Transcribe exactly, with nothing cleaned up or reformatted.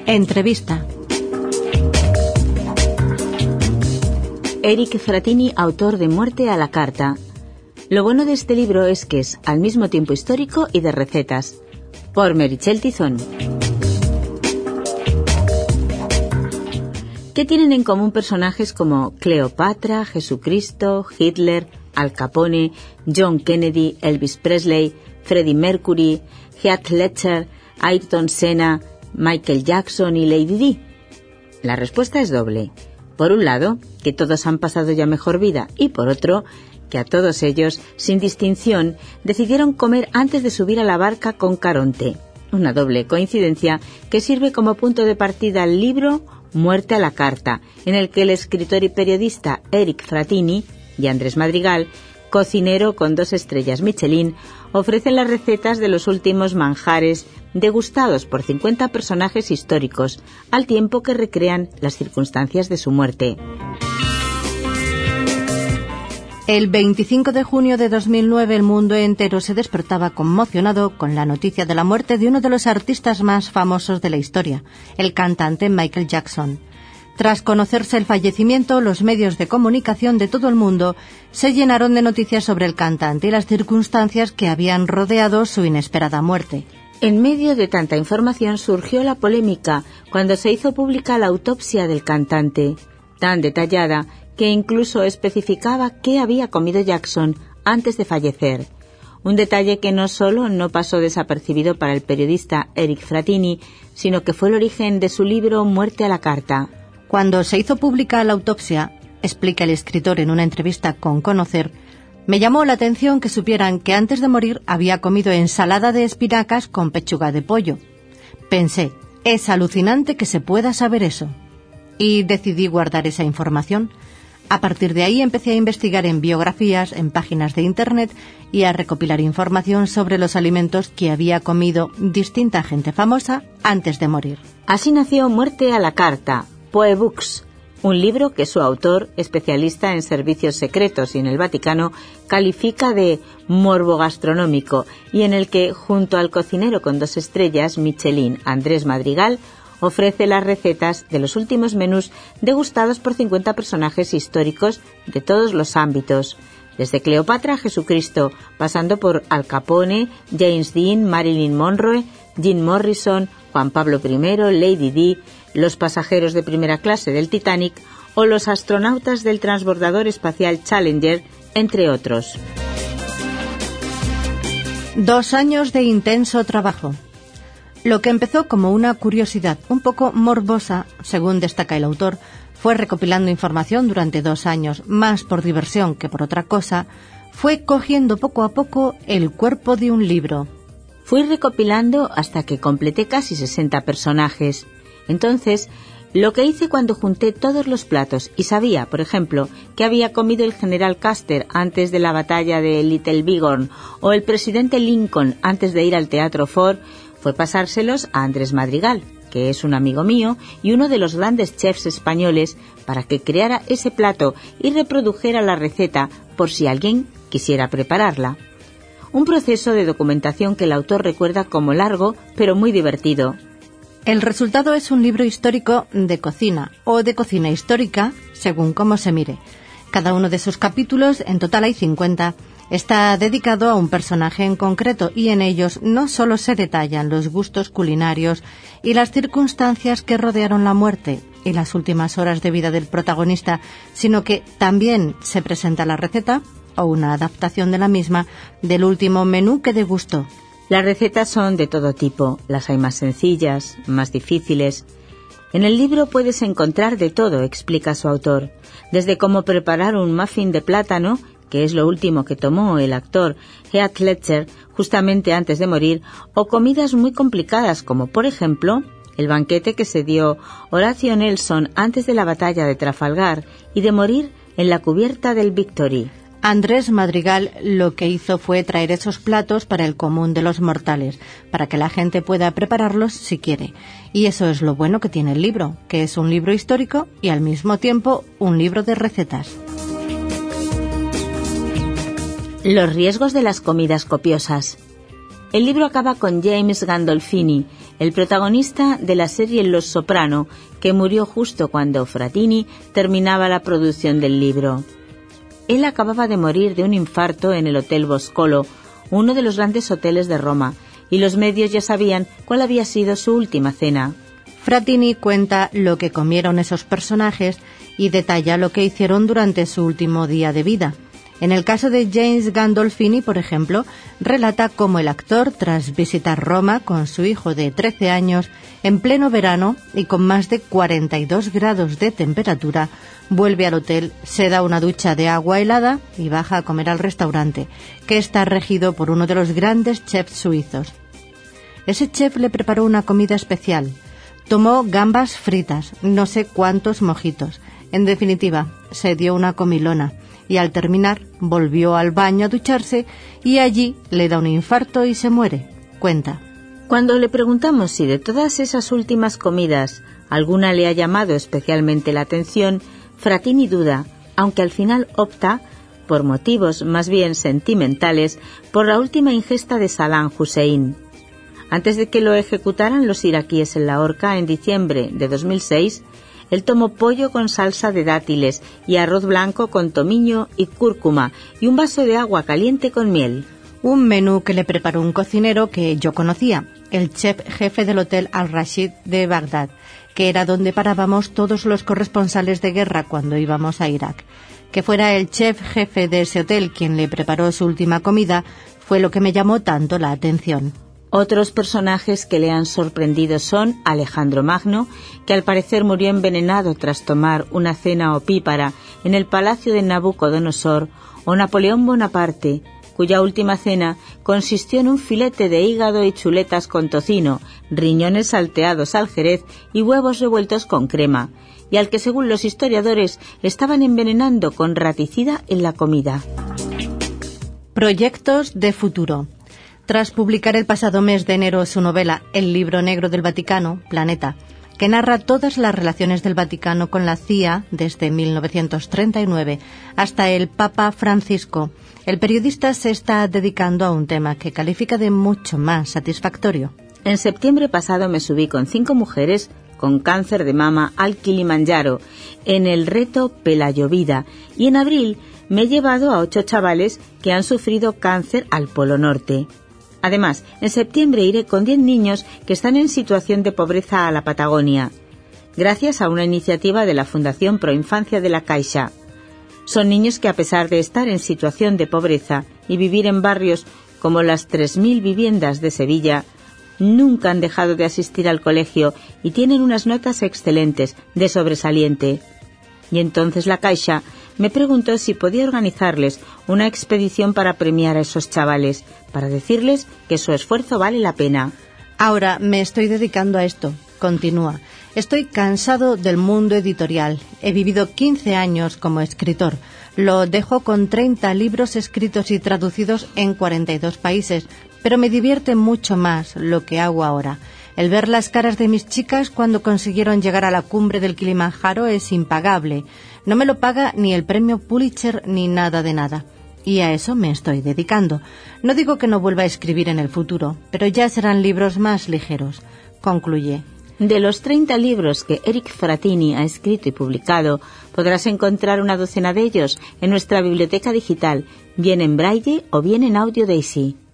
Entrevista. Eric Fratini, autor de Muerte a la carta. Lo bueno de este libro es que es al mismo tiempo histórico y de recetas. Por Meritxell Tizón. ¿Qué tienen en común personajes como Cleopatra, Jesucristo, Hitler, Al Capone, John Kennedy, Elvis Presley, Freddie Mercury, Heath Ledger, Ayrton Senna, Michael Jackson y Lady Di? La respuesta es doble. Por un lado, que todos han pasado ya mejor vida, y por otro, que a todos ellos, sin distinción, decidieron comer antes de subir a la barca con Caronte. Una doble coincidencia que sirve como punto de partida al libro Muerte a la carta, en el que el escritor y periodista Eric Fratini y Andrés Madrigal, cocinero con dos estrellas Michelin, ofrecen las recetas de los últimos manjares degustados por cincuenta personajes históricos, al tiempo que recrean las circunstancias de su muerte. El veinticinco de junio de dos mil nueve el mundo entero se despertaba conmocionado con la noticia de la muerte de uno de los artistas más famosos de la historia, el cantante Michael Jackson. Tras conocerse el fallecimiento, los medios de comunicación de todo el mundo se llenaron de noticias sobre el cantante y las circunstancias que habían rodeado su inesperada muerte. En medio de tanta información surgió la polémica cuando se hizo pública la autopsia del cantante, tan detallada que incluso especificaba qué había comido Jackson antes de fallecer. Un detalle que no solo no pasó desapercibido para el periodista Eric Fratini, sino que fue el origen de su libro Muerte a la carta. Cuando se hizo pública la autopsia, explica el escritor en una entrevista con Conocer, me llamó la atención que supieran que antes de morir había comido ensalada de espinacas con pechuga de pollo. Pensé, es alucinante que se pueda saber eso. Y decidí guardar esa información. A partir de ahí empecé a investigar en biografías, en páginas de internet y a recopilar información sobre los alimentos que había comido distinta gente famosa antes de morir. Así nació Muerte a la carta, Poe Books, un libro que su autor, especialista en servicios secretos y en el Vaticano, califica de morbogastronómico y en el que, junto al cocinero con dos estrellas, Michelin, Andrés Madrigal, ofrece las recetas de los últimos menús degustados por cincuenta personajes históricos de todos los ámbitos, desde Cleopatra a Jesucristo, pasando por Al Capone, James Dean, Marilyn Monroe, Jim Morrison, Juan Pablo primero, Lady Di, los pasajeros de primera clase del Titanic o los astronautas del transbordador espacial Challenger, entre otros. Dos años de intenso trabajo. Lo que empezó como una curiosidad un poco morbosa, según destaca el autor, fue recopilando información durante dos años, más por diversión que por otra cosa, fue cogiendo poco a poco el cuerpo de un libro. Fui recopilando hasta que completé casi sesenta personajes. Entonces, lo que hice cuando junté todos los platos y sabía, por ejemplo, que había comido el general Custer antes de la batalla de Little Bighorn o el presidente Lincoln antes de ir al Teatro Ford, fue pasárselos a Andrés Madrigal, que es un amigo mío y uno de los grandes chefs españoles, para que creara ese plato y reprodujera la receta por si alguien quisiera prepararla. Un proceso de documentación que el autor recuerda como largo, pero muy divertido. El resultado es un libro histórico de cocina, o de cocina histórica, según cómo se mire. Cada uno de sus capítulos, en total hay cincuenta, está dedicado a un personaje en concreto y en ellos no solo se detallan los gustos culinarios y las circunstancias que rodearon la muerte y las últimas horas de vida del protagonista, sino que también se presenta la receta, o una adaptación de la misma, del último menú que degustó. Las recetas son de todo tipo, las hay más sencillas, más difíciles. En el libro puedes encontrar de todo, explica su autor, desde cómo preparar un muffin de plátano, que es lo último que tomó el actor Heath Ledger justamente antes de morir, o comidas muy complicadas como, por ejemplo, el banquete que se dio Horatio Nelson antes de la batalla de Trafalgar y de morir en la cubierta del Victory. Andrés Madrigal lo que hizo fue traer esos platos para el común de los mortales, para que la gente pueda prepararlos si quiere. Y eso es lo bueno que tiene el libro, que es un libro histórico y al mismo tiempo un libro de recetas. Los riesgos de las comidas copiosas. El libro acaba con James Gandolfini, el protagonista de la serie Los Soprano, que murió justo cuando Fratini terminaba la producción del libro. Él acababa de morir de un infarto en el Hotel Boscolo, uno de los grandes hoteles de Roma, y los medios ya sabían cuál había sido su última cena. Fratini cuenta lo que comieron esos personajes y detalla lo que hicieron durante su último día de vida. En el caso de James Gandolfini, por ejemplo, relata cómo el actor, tras visitar Roma con su hijo de trece años, en pleno verano y con más de cuarenta y dos grados de temperatura, vuelve al hotel, se da una ducha de agua helada y baja a comer al restaurante, que está regido por uno de los grandes chefs suizos. Ese chef le preparó una comida especial. Tomó gambas fritas, no sé cuántos mojitos. En definitiva, se dio una comilona. Y al terminar volvió al baño a ducharse y allí le da un infarto y se muere, cuenta. Cuando le preguntamos si de todas esas últimas comidas alguna le ha llamado especialmente la atención, Fratini duda, aunque al final opta, por motivos más bien sentimentales, por la última ingesta de Saddam Hussein. Antes de que lo ejecutaran los iraquíes en la horca en diciembre de dos mil seis, él tomó pollo con salsa de dátiles y arroz blanco con tomillo y cúrcuma y un vaso de agua caliente con miel. Un menú que le preparó un cocinero que yo conocía, el chef jefe del Hotel Al-Rashid de Bagdad, que era donde parábamos todos los corresponsales de guerra cuando íbamos a Irak. Que fuera el chef jefe de ese hotel quien le preparó su última comida fue lo que me llamó tanto la atención. Otros personajes que le han sorprendido son Alejandro Magno, que al parecer murió envenenado tras tomar una cena opípara en el palacio de Nabucodonosor, o Napoleón Bonaparte, cuya última cena consistió en un filete de hígado y chuletas con tocino, riñones salteados al jerez y huevos revueltos con crema, y al que según los historiadores estaban envenenando con raticida en la comida. Proyectos de futuro. Tras publicar el pasado mes de enero su novela El libro negro del Vaticano, Planeta, que narra todas las relaciones del Vaticano con la C I A desde mil novecientos treinta y nueve hasta el Papa Francisco, el periodista se está dedicando a un tema que califica de mucho más satisfactorio. En septiembre pasado me subí con cinco mujeres con cáncer de mama al Kilimanjaro en el reto Pelayovida y en abril me he llevado a ocho chavales que han sufrido cáncer al Polo Norte. Además, en septiembre iré con diez niños que están en situación de pobreza a la Patagonia, gracias a una iniciativa de la Fundación Pro Infancia de la Caixa. Son niños que, a pesar de estar en situación de pobreza y vivir en barrios como las tres mil viviendas de Sevilla, nunca han dejado de asistir al colegio y tienen unas notas excelentes, de sobresaliente. Y entonces la Caixa me preguntó si podía organizarles una expedición para premiar a esos chavales, para decirles que su esfuerzo vale la pena. Ahora me estoy dedicando a esto, continúa. Estoy cansado del mundo editorial. He vivido quince años como escritor. Lo dejo con treinta libros escritos y traducidos en cuarenta y dos países, pero me divierte mucho más lo que hago ahora. El ver las caras de mis chicas cuando consiguieron llegar a la cumbre del Kilimanjaro es impagable. No me lo paga ni el premio Pulitzer ni nada de nada. Y a eso me estoy dedicando. No digo que no vuelva a escribir en el futuro, pero ya serán libros más ligeros, concluye. De los treinta libros que Eric Fratini ha escrito y publicado, podrás encontrar una docena de ellos en nuestra biblioteca digital, bien en braille o bien en audio Daisy.